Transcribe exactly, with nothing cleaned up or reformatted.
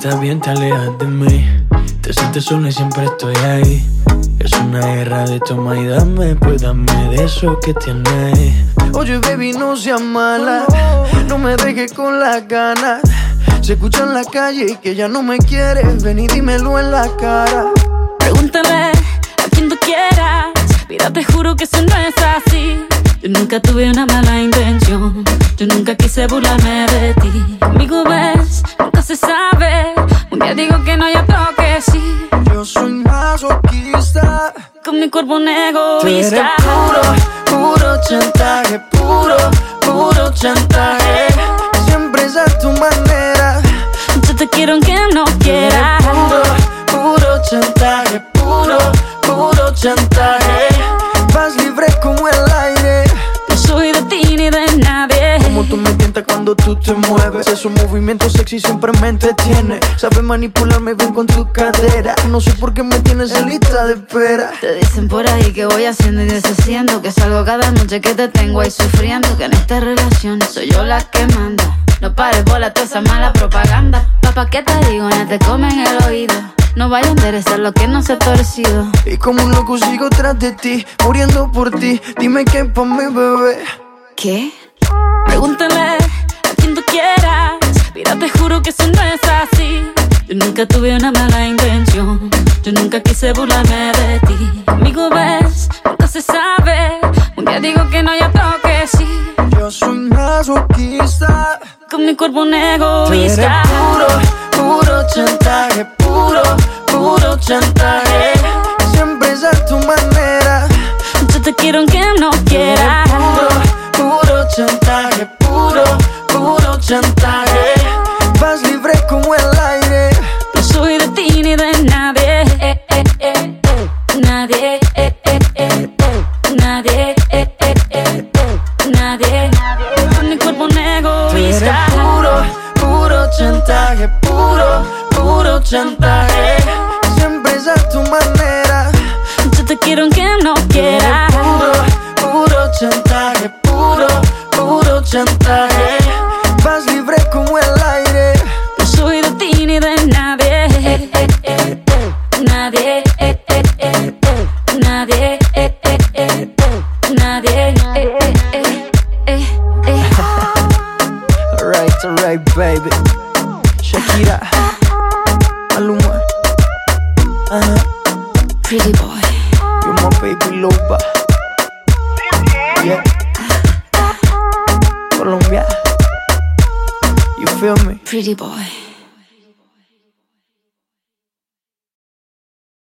pasas bien, te alejas de mí. Te sientes sola y siempre estoy ahí. Es una guerra de toma y dame, pues dame de eso que tienes. Oye, baby, no seas mala, no me dejes con las ganas. Se escucha en la calle y que ya no me quieres. Ven y dímelo en la cara. Pregúntale a quien tú quieras. Mira, te juro que eso no es así. Yo nunca tuve una mala intención. Yo nunca quise burlarme de ti. Conmigo ves, nunca se sabe. Un día digo que no, ya toque sí. Yo soy masoquista. Con mi cuerpo un egoísta. Tú eres puro, puro chantaje. Puro, puro chantaje. Siempre es a tu manera. Yo te quiero aunque no quieras. Puro, puro chantaje. Puro, puro chantaje. Vas libre como el aire. No soy de ti ni de nadie. Como tú me tientas cuando tú te mueves. Esos movimientos sexy siempre me entretiene. Sabes manipularme bien con tu cadera. No sé por qué me tienes en lista de espera. Te dicen por ahí que voy haciendo y deshaciendo, que salgo cada noche que te tengo ahí sufriendo, que en esta relación soy yo la que manda. No pares bola toda esa mala propaganda. Papá, ¿qué te digo? No te comen el oído. No vaya a enderezar lo que no se ha torcido. Y como un loco sigo tras de ti, muriendo por ti. Dime qué pa' mi bebé. ¿Qué? Pregúntale a quien tú quieras. Mira, te juro que eso no es así. Yo nunca tuve una mala intención. Yo nunca quise burlarme de ti. Conmigo ves, nunca se sabe. Un día digo que no, ya toque sí. Yo soy masoquista. Con mi cuerpo un egoísta. Tú eres puro, puro chantaje. Puro, puro chantaje. Siempre es a tu manera. Yo te quiero aunque no quieras. Puro, puro chantaje. Puro, puro chantaje. Vas libre como el aire. No soy de ti ni de nadie. Eh, eh, eh, eh. Nadie. Eh, eh, eh, eh. Nadie. Eh, eh, eh, eh. Nadie. Con mi cuerpo un egoísta. Puro, puro chantaje. Puro, puro chantaje. Siempre es a tu manera. Yo te quiero aunque no quieras. Puro, puro chantaje. Puro, puro chantaje. Vas libre como el aire. No soy de ti ni de nadie. Eh, eh, eh, eh. Nadie. Eh, eh, eh, eh. Nadie. Eh, eh, eh, eh. Nadie. Eh, eh, eh, eh, eh. Alright, alright, baby. Shakira, Maluma, uh-huh. Pretty boy. You're my baby loba. Yeah. Colombia. You feel me? Pretty boy.